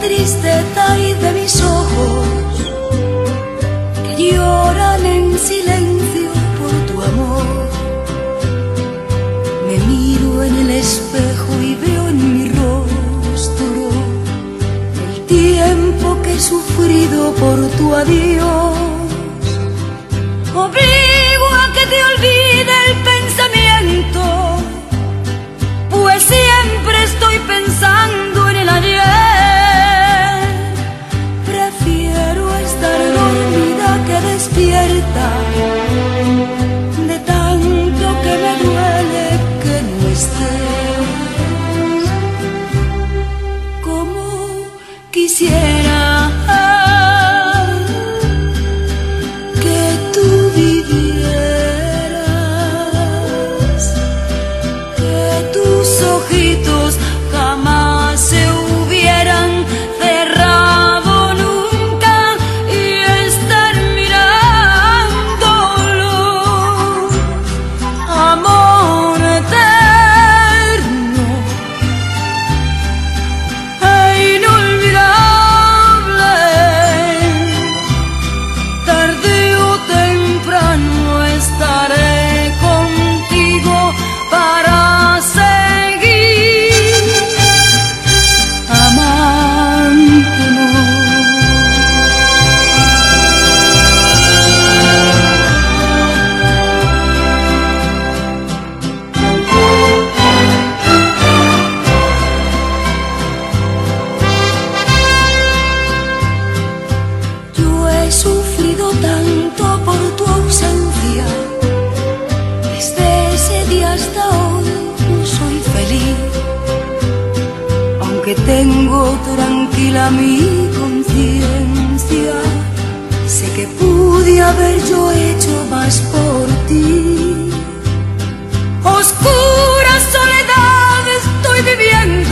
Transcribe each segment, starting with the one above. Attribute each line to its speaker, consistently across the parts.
Speaker 1: tristeza y de mis ojos que lloran en silencio por tu amor. Me miro en el espejo y veo en mi rostro el tiempo que he sufrido por tu adiós. Obligo a que te olvide el pensamiento, pues siempre estoy pensando en el ayer. Prefiero estar dormida que despierta, de tanto que me duele que no estés. Como quisiera que tú vivieras, que tus ojitos jamás se hubieran cerrado nunca y estar mirándolo. Amor eterno e inolvidable, tarde o temprano estaré contigo para seguir amándonos. Yo he sufrido tanto por tu ausencia, desde ese día hasta hoy no soy feliz. Aunque tengo tranquila mi conciencia, sé que pude haber yo hecho más por ti. Oscura soledad estoy viviendo,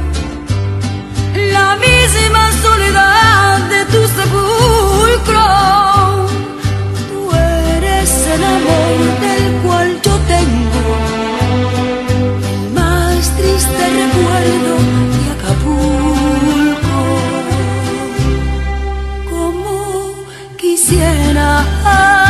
Speaker 1: la misma soledad de tu sepulcro. Tú eres el amor del cual yo tengo el más triste recuerdo de Acapulco. Como quisiera